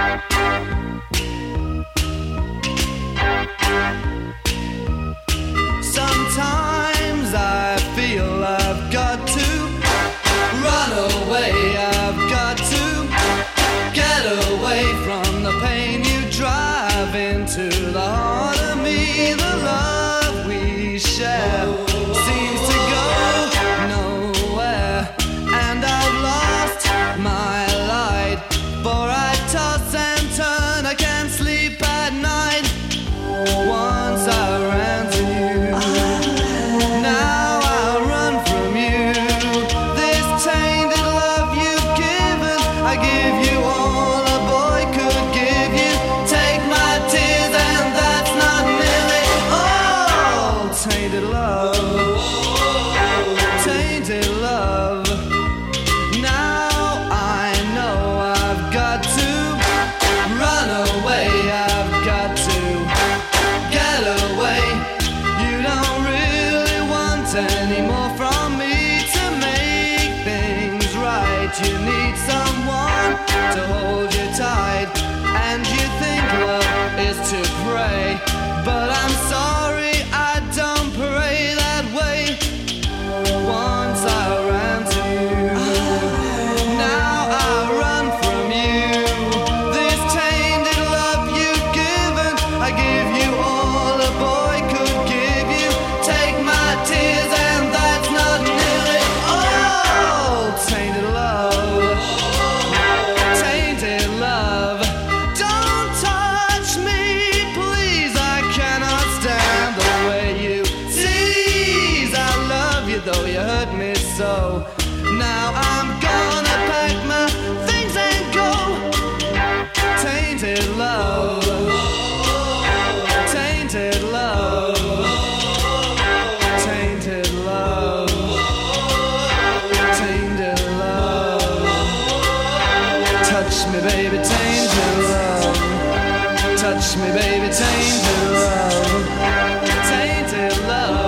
Sometimes I feel I've got to run away, I've got to get away from the pain you drive into the heart of me. The love we share seems to go nowhere, and I've lost my light, for I toss and turn, I can't sleep at night. Once I ran to you, now I run from you. This tainted love you've given, I give you all a boy could give you. Take my tears and that's not nearly all. Tainted love, tainted love. Now I know I've got to run away, I've got to get away. You don't really want any more from me to make things right. You need someone to hold you tight, and you think love is to pray, but I'm sorry, I don't pray that way. Once I ran to you, now I run from you. This tainted love you've given, I give you all a boy could give you. Take my tears and that's not nearly all. Tainted love, tainted love. Don't touch me, please, I cannot stand the way you tease. I love you though you hurt me so. Now I'm gonna pack my things and go. Tainted love, tainted love, tainted love, tainted love. Touch me, baby, tainted love. Touch me, baby, tainted love, tainted love.